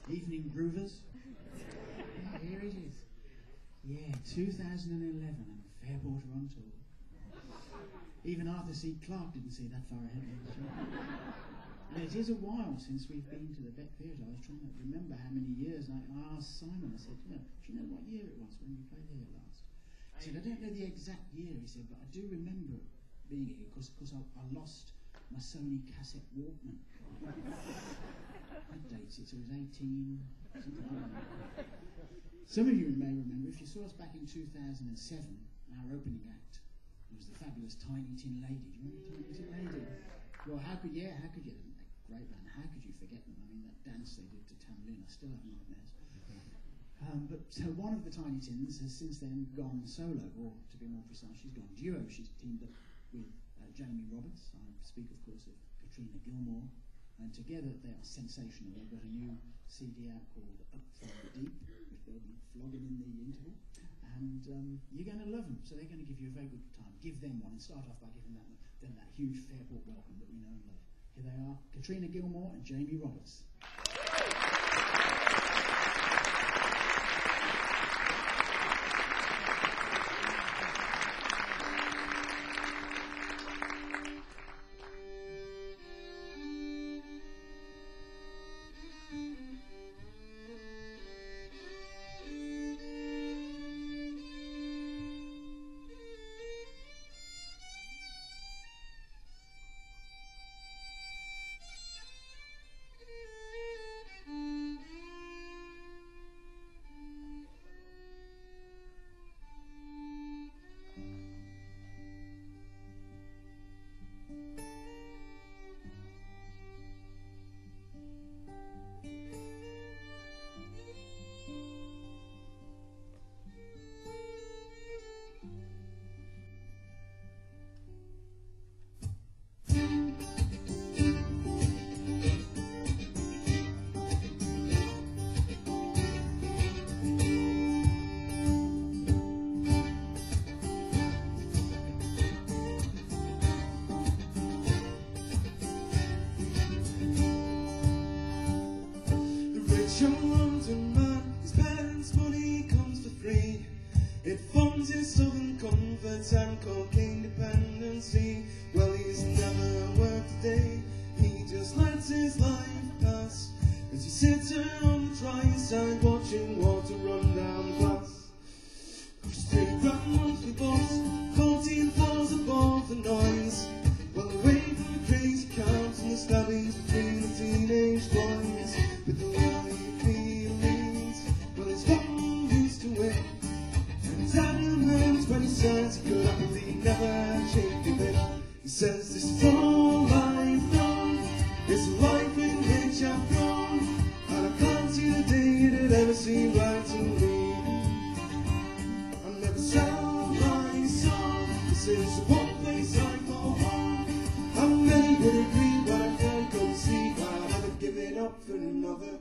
Evening Groovers. Yeah, here it is. Yeah, 2011 and Fairport are on tour. Even Arthur C. Clarke didn't see that far ahead. And it is a while since we've been to the Beck Theatre. I was trying to remember how many years. I asked Simon, I said, do you know what year it was when we played here last? He said, I don't know the exact year, he said, but I do remember being here because I lost my Sony cassette Walkman. What dates it? So it was 18, something like that. Some of you may remember, if you saw us back in 2007, our opening act was the fabulous Tiny Tin Lady. Do you remember Tiny Tin Lady? Well, how could you? Great band. How could you forget them? I mean, that dance they did to Tamlin, I still have nightmares. But so one of the Tiny Tins has since then gone solo, or to be more precise, she's gone duo. She's teamed up with Jamie Roberts. I speak, of course, of Katrina Gilmore, and together they are sensational. They've got a new CD out called Up From the Deep, which they'll be flogging in the interval, and you're going to love them. So they're going to give you a very good time. Give them one, and start off by giving them that huge Fairport welcome that we know and love. Here they are, Katrina Gilmore and Jamie Roberts. Young London man, his parents' money comes for free. It funds his southern comfort and cocaine dependency. Well, he's never worked a day, he just lets his life pass as he's sitting on the dry side watching water run down the glass. Just 3 grand monthly boss, 14 floors above the noise. Well, away from the crazy counts and the stabbings between the teenage boys. With the life he leads, well, he's gotten used to it. And he's adamant when he says he could happily never change a bit. He says this is all I've known, it's a life in which I've grown, and I can't see the day it ever seemed right to me. I'll never sell my soul, this is the one place I call home. How many would agree, but I can't conceive I'll never give it up for another.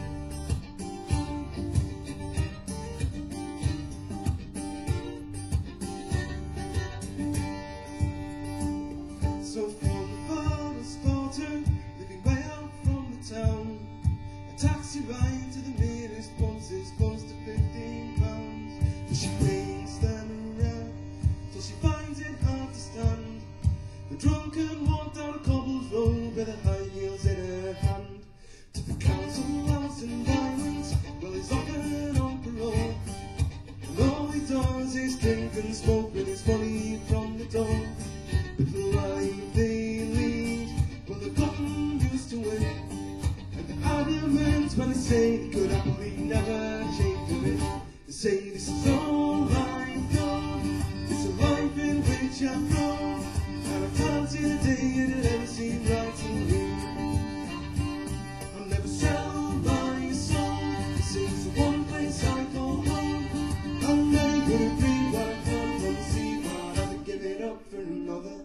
So from the farthest quarter, living way out from the town, a taxi ride to the nearest pubs is close to £15. So she brings them around till she finds it hard to stand. The drunken walk down a cobbled road with her high heels in her hand. To the council house in violence, well, he's often on parole, and all he does is drink and smoke with his money from the door. But the life they lead, well, they've gotten used to it, and they're adamant when they say they could happily never change a bit. They say this is all I've known, it's a life in which I've grown, and I can't see the day it ever seemed right to me. I'll never sell my soul, this is the one place I call home. I'll never agree, but I can't conceive I'll ever give it up for another.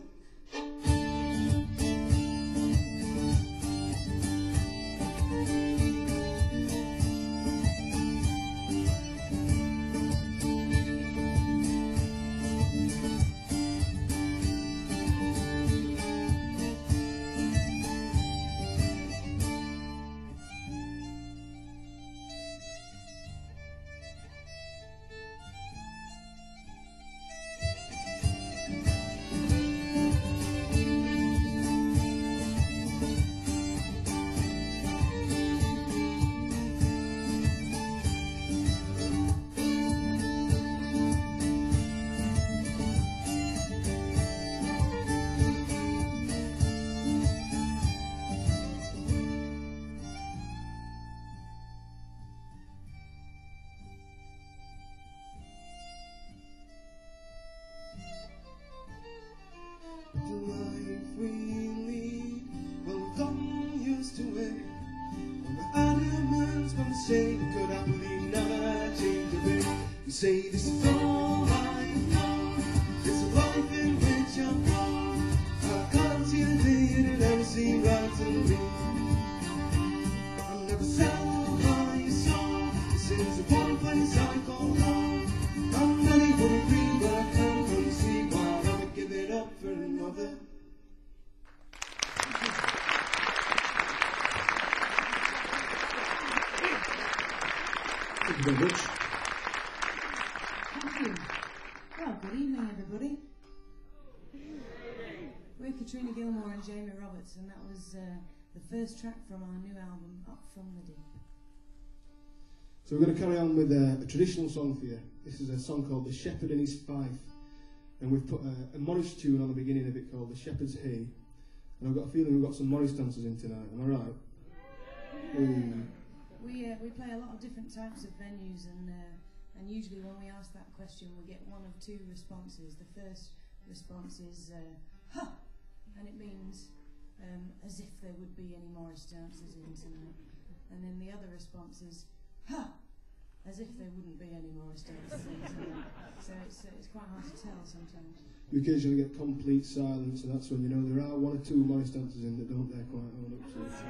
say could happily never change a bit. You say this is all I know, it's a life in which I'm wrong. I can't see the day that it'll ever seem right to me. I'll never sell my soul, this is the one place I call home. I'm many would agree, but I can't conceive why I'll never give it up for another. Thank you very much. Thank you. Well, good evening, everybody. We're Katrina Gilmore and Jamie Roberts, and that was the first track from our new album, Up From the Deep. So we're going to carry on with a traditional song for you. This is a song called The Shepherd and His Fife, and we've put a Morris tune on the beginning of it called The Shepherd's Hay, and I've got a feeling we've got some Morris dancers in tonight. Am I right? We play a lot of different types of venues, and usually when we ask that question, we get one of two responses. The first response is "ha," and it means as if there would be any Morris dancers in tonight, and then the other response is "ha," as if there wouldn't be any Morris dancers in tonight. So it's quite hard to tell sometimes. You occasionally get complete silence, and that's when you know there are one or two Morris dancers in that don't dare quite own up to it.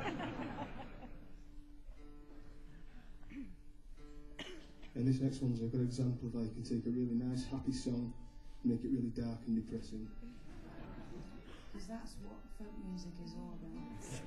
And this next one's a good example of how you can take a really nice, happy song and make it really dark and depressing. Because that's what folk music is all about.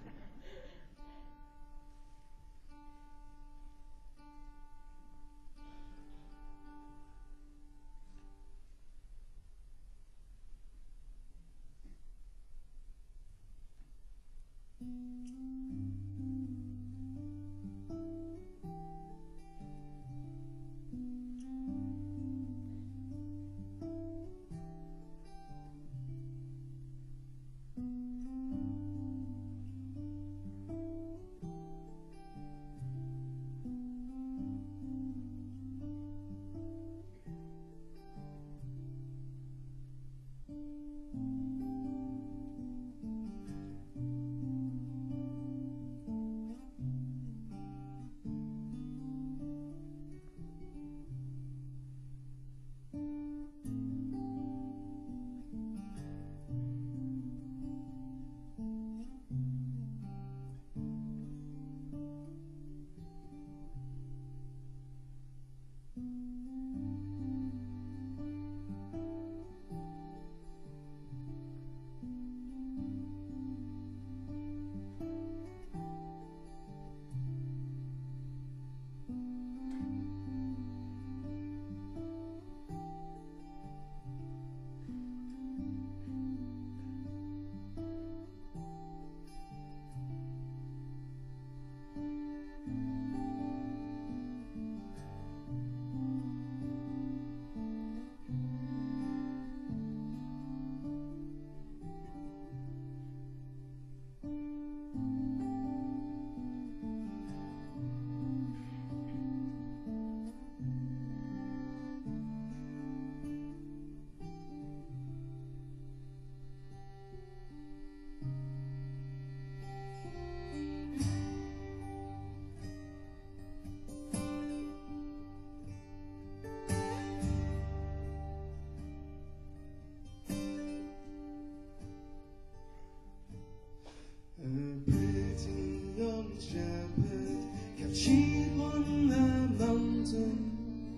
Sheep on the mountain,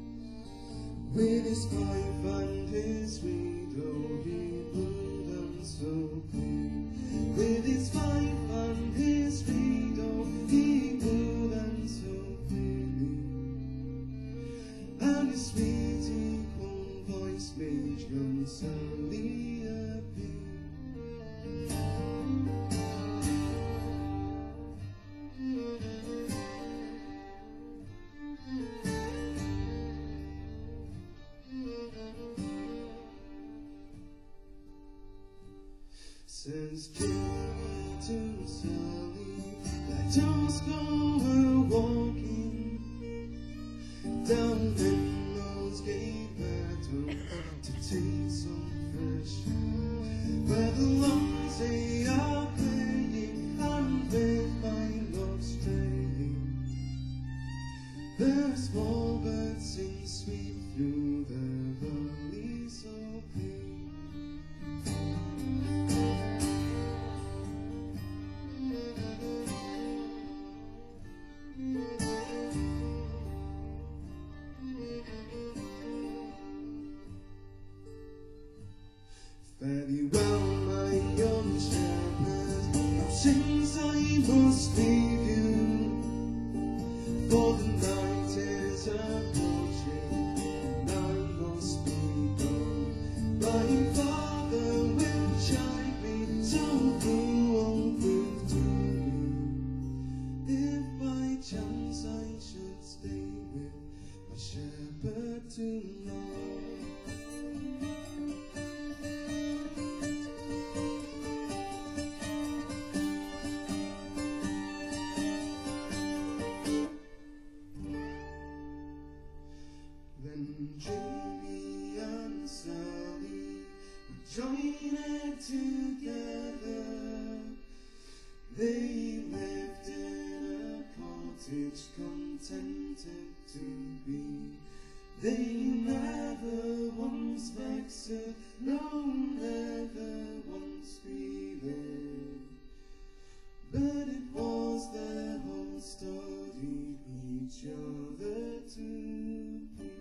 with his pipe and his widow, he would and so clean. With his pipe and his widow, he would and so clearly. And his sweet equal voice made young Sally appear. Says Jim to Sally, let us go walking down Penrose Gate Meadow to take some fresh air, where the lungs they are playing and where my love's straying. cottage contented to be. They never once vexed her, no, never once grieved. But it was their whole story, each other to please.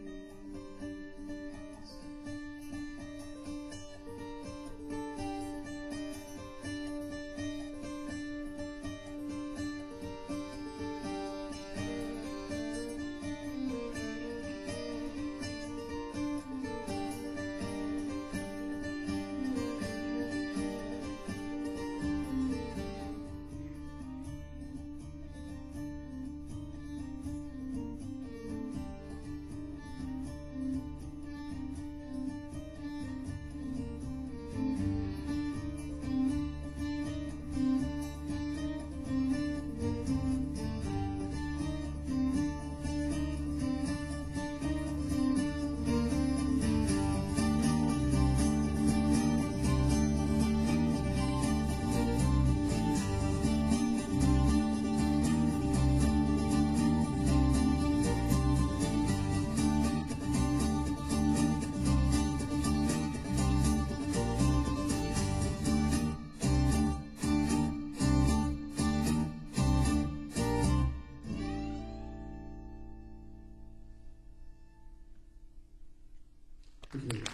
Thank you.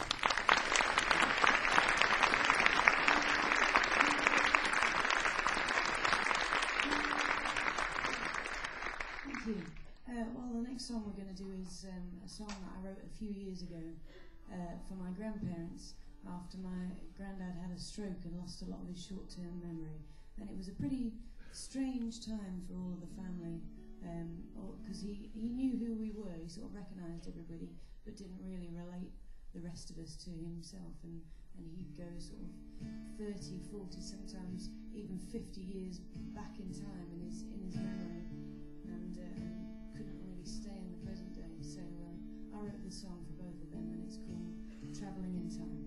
Thank you. Well, the next song we're going to do is a song that I wrote a few years ago for my grandparents after my granddad had a stroke and lost a lot of his short-term memory. And it was a pretty strange time for all of the family because he knew who we were, he sort of recognised everybody but didn't really relate the rest of us to himself, and he'd go sort of 30, 40, sometimes even 50 years back in time in his memory, and couldn't really stay in the present day. So I wrote this song for both of them, and it's called Travelling in Time.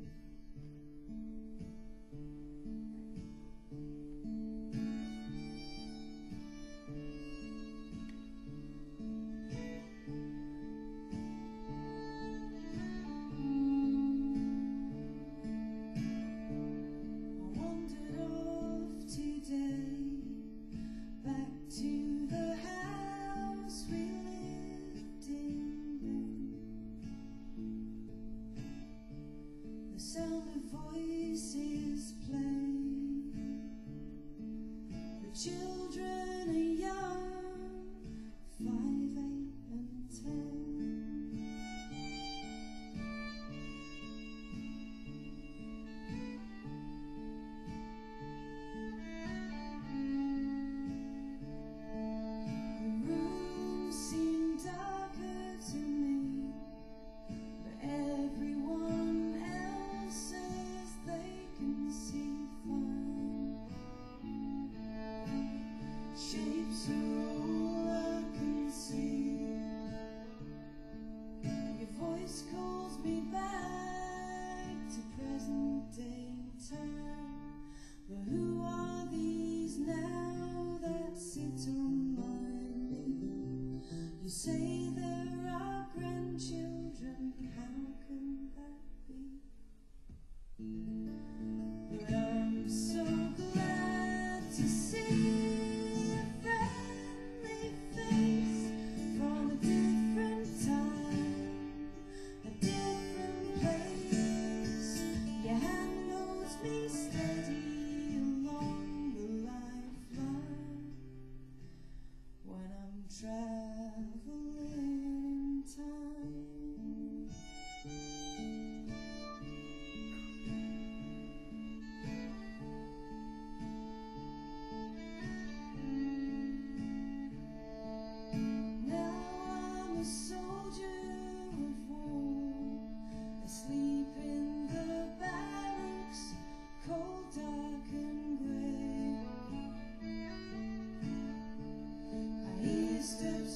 Children are young, 5, 8 and 10. The room seemed darker to me, but everyone else says they can see fine. Shapes are all I can see. Your voice calls me back to present day time. But who are these now that sit on my knee? You say there are grandchildren, how can that be? But I'm so glad to see traveling in time. Now I'm a soldier of war, asleep in the barracks, cold, dark and grey. I hear steps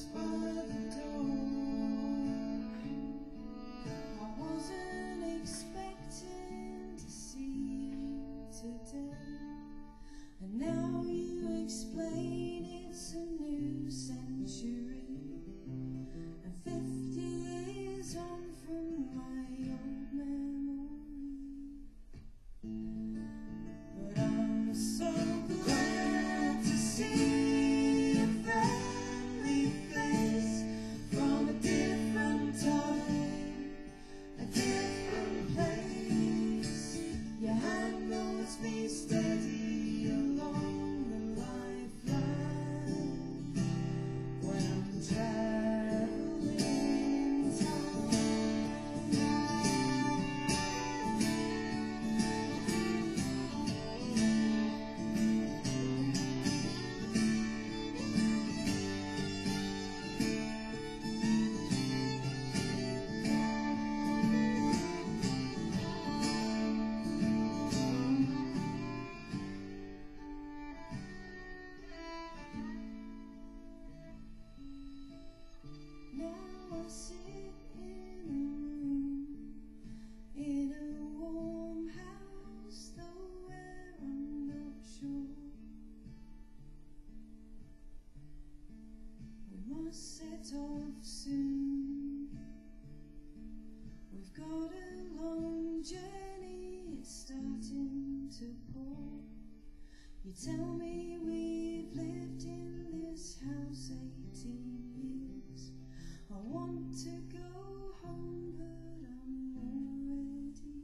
set off soon. We've got a long journey, it's starting to pour. You tell me we've lived in this house 18 years. I want to go home, but I'm already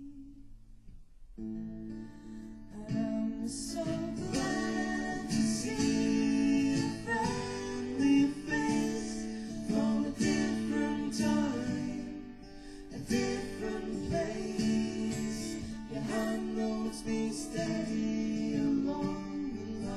here. And I'm so glad to see a friendly face from a different time, a different place. Your hand holds me steady along the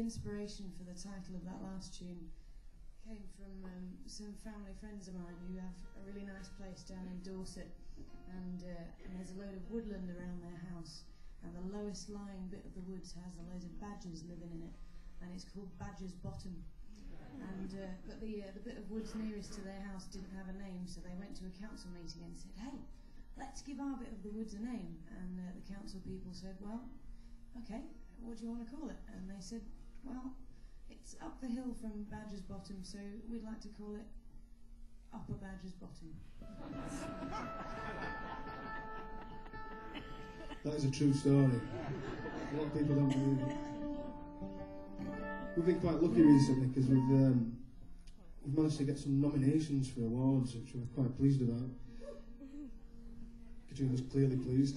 inspiration for the title of that last tune came from some family friends of mine who have a really nice place down in Dorset, and there's a load of woodland around their house, and the lowest lying bit of the woods has a load of badgers living in it, and it's called Badger's Bottom. And but the bit of woods nearest to their house didn't have a name, so they went to a council meeting and said, "Hey, let's give our bit of the woods a name." And the council people said, "Well, okay, what do you want to call it?" And they said, "Well, it's up the hill from Badger's Bottom, so we'd like to call it Upper Badger's Bottom." That is a true story. A lot of people don't believe it. We've been quite lucky recently because we've managed to get some nominations for awards, which we're quite pleased about. Katrina's clearly pleased.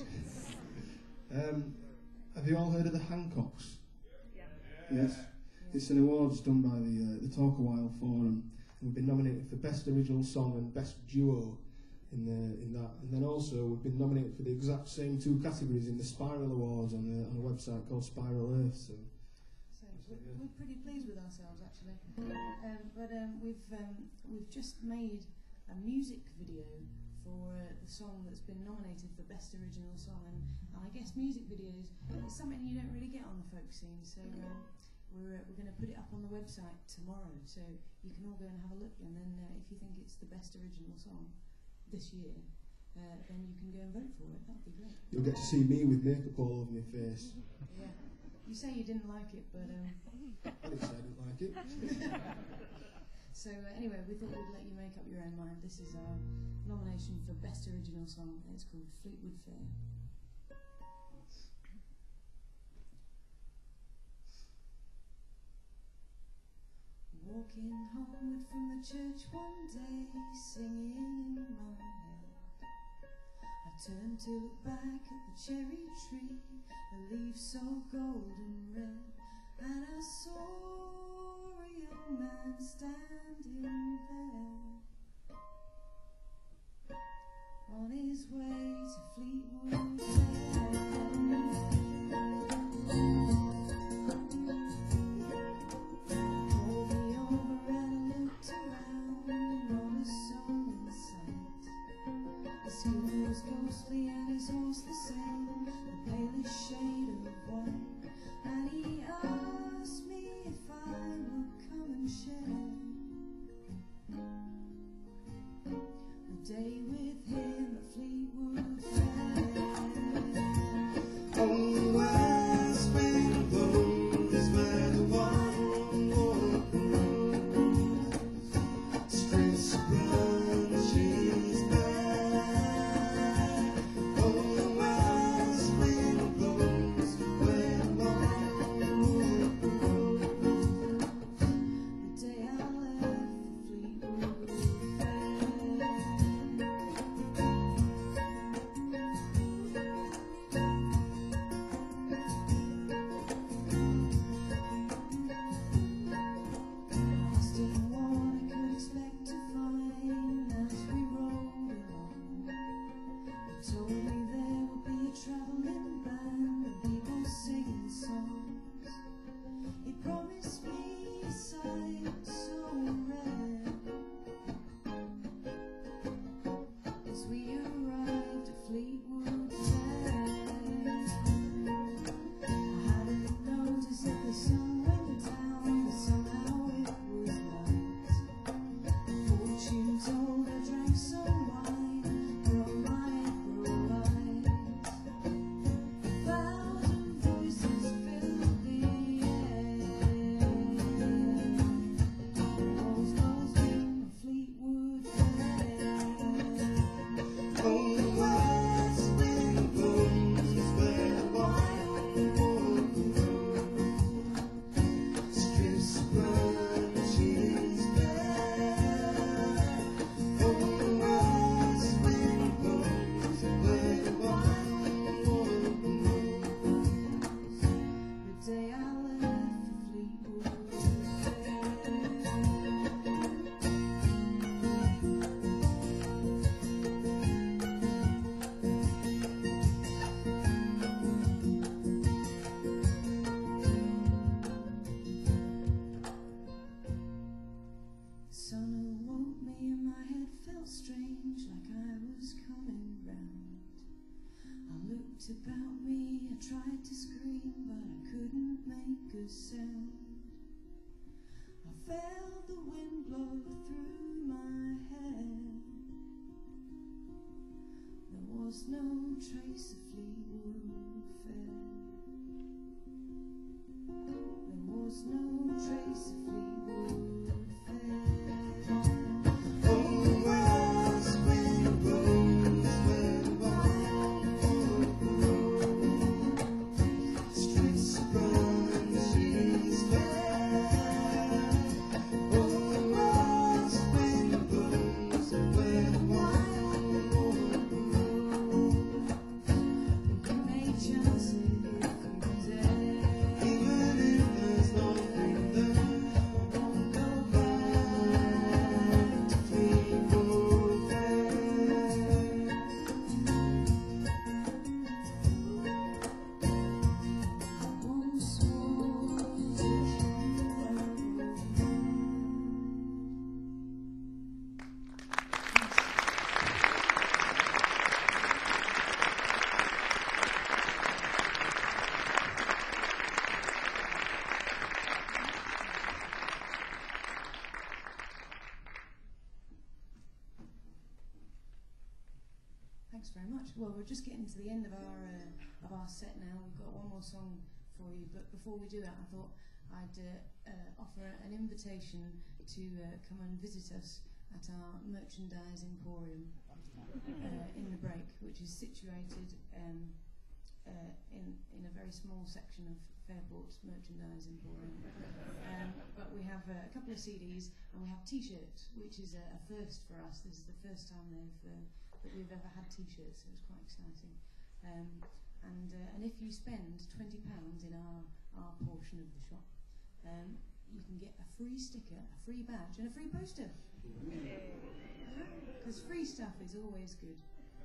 Have you all heard of the Hancocks? Yeah. Yes. It's an awards done by the Talk a While Forum, and we've been nominated for Best Original Song and Best Duo in that. And then also we've been nominated for the exact same two categories in the Spiral Awards on a website called Spiral Earth. So we're pretty pleased with ourselves, actually. But we've just made a music video for the song that's been nominated for Best Original Song, and I guess music videos is something you don't really get on the folk scene, so we're going to put it up on the website tomorrow, so you can all go and have a look, and then if you think it's the Best Original Song this year, then you can go and vote for it. That'd be great. You'll get to see me with makeup all over my face. Yeah. You say you didn't like it, but I didn't say I didn't like it. So anyway, we thought we'd let you make up your own mind. This is our nomination for Best Original Song, and it's called Fleetwood Fair. Walking homeward from the church one day, singing in my head, I turned to look back at the cherry tree, the leaves so golden red, and I saw a young man standing there, on his way to Fleetwood Fair. Pulled me over and I looked around, not a soul in sight. His skin was ghostly and his horse the same, the palest shade of white, and he asked me if I would come and share a day with him at Fleetwood Fair. On West Spring Road is where the one walks, streets branches bare. On West Spring Road is where the one The day I left Fleetwood Fair. Asked him what I could expect to find as we rode along. He told me there would be a travelling band and people singing songs. He promised me a sight so rare as we arrived at Fleetwood Fair. I hadn't noticed that the sun went down, but somehow it was light. Fortune told I drank some wine, girl, my talked about me. I tried to scream, but I couldn't make a sound. I felt the wind blow through my hair. There was no trace of Fleetwood Fair. There was no trace of Fleetwood Fair. Oh, as wind blows where wild streets run, she's fair. Oh, as wind blows where wild You may chance it if you're dead. even if there's nothing there, I won't go back to Fleetwood Fair. once more to Thanks very much. Well, we're just getting to the end of our set now. We've got one more song for you, but before we do that, I thought I'd offer an invitation to come and visit us at our merchandise emporium in the break, which is situated in a very small section of Fairport's merchandise emporium. But we have a couple of CDs and we have T-shirts, which is a first for us. This is the first time that we've ever had T-shirts, so it's quite exciting. And if you spend £20 in our portion of the shop, you can get a free sticker, a free badge, and a free poster. Because free stuff is always good.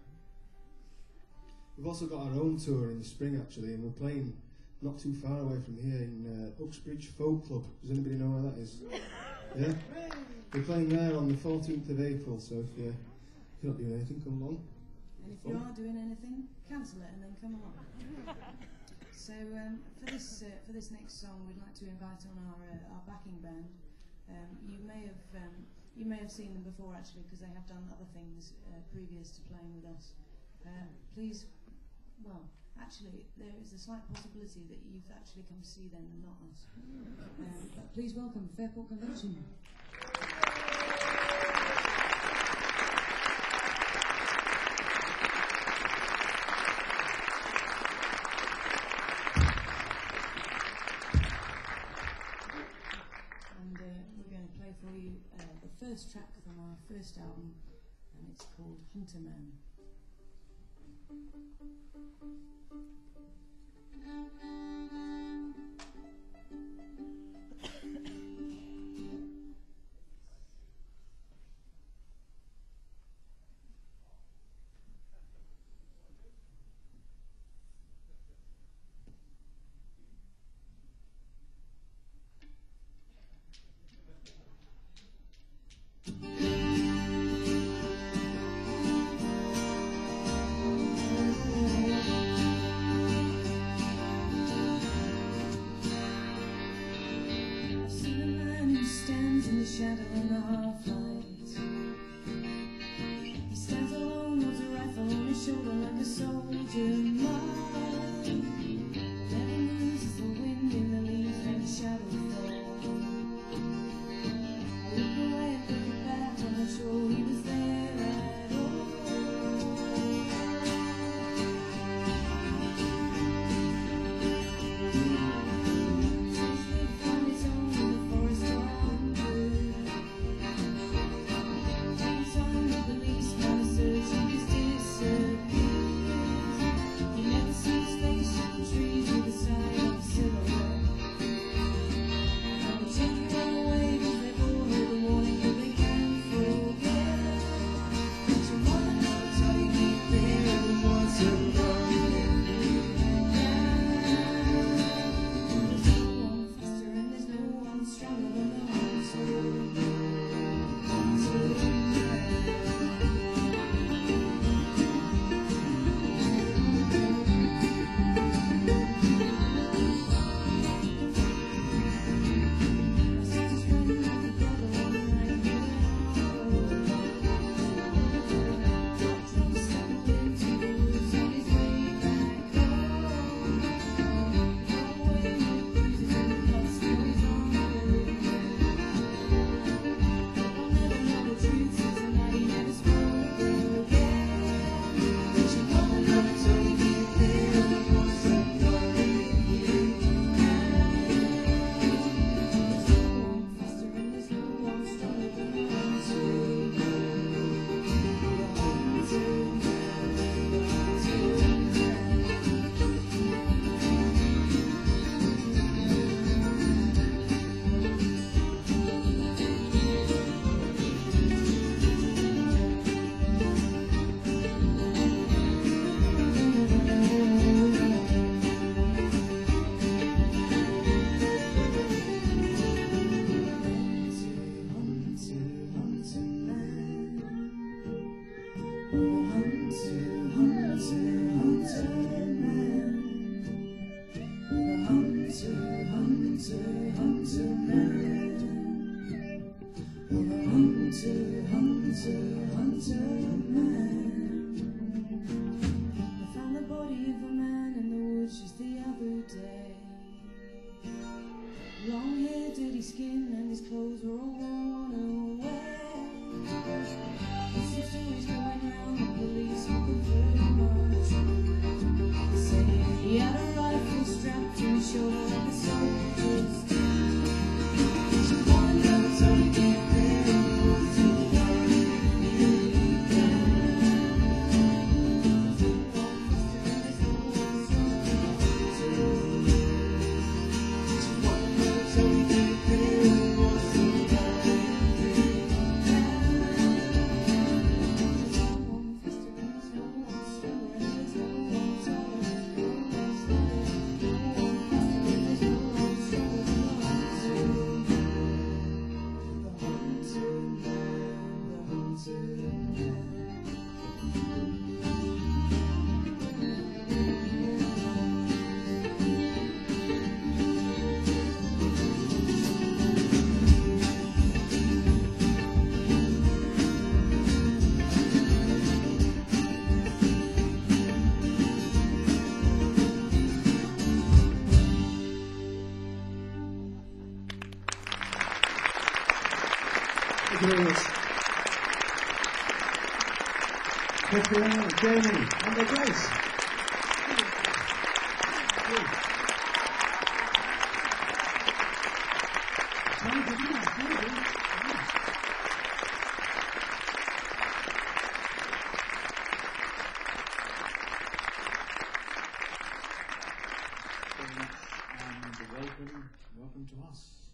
We've also got our own tour in the spring actually, and we're playing not too far away from here in Uxbridge Folk Club. Does anybody know where that is? Yeah? We're playing there on the 14th of April, so if you're not doing anything, come along. And if you are doing anything, cancel it and then come along. So for this next song, we'd like to invite on our backing band. You may have seen them before actually, because they have done other things previous to playing with us. Please, well, actually, there is a slight possibility that you've actually come to see them and not us. But please welcome Fairport Convention. We're going to play for you the first track from our first album, and it's called Hunterman. Shadow in the half light. He stands alone with a rifle on his shoulder like a soldier might. Then he moves as the wind in the leaves and the shadow falls. I look away and look back, I'm not sure he was there at all. He found his own in the forest on wood. Police kind of search, he was disappeared. He never Glorious. Petrina, Jamie, and their Grace. Welcome to us.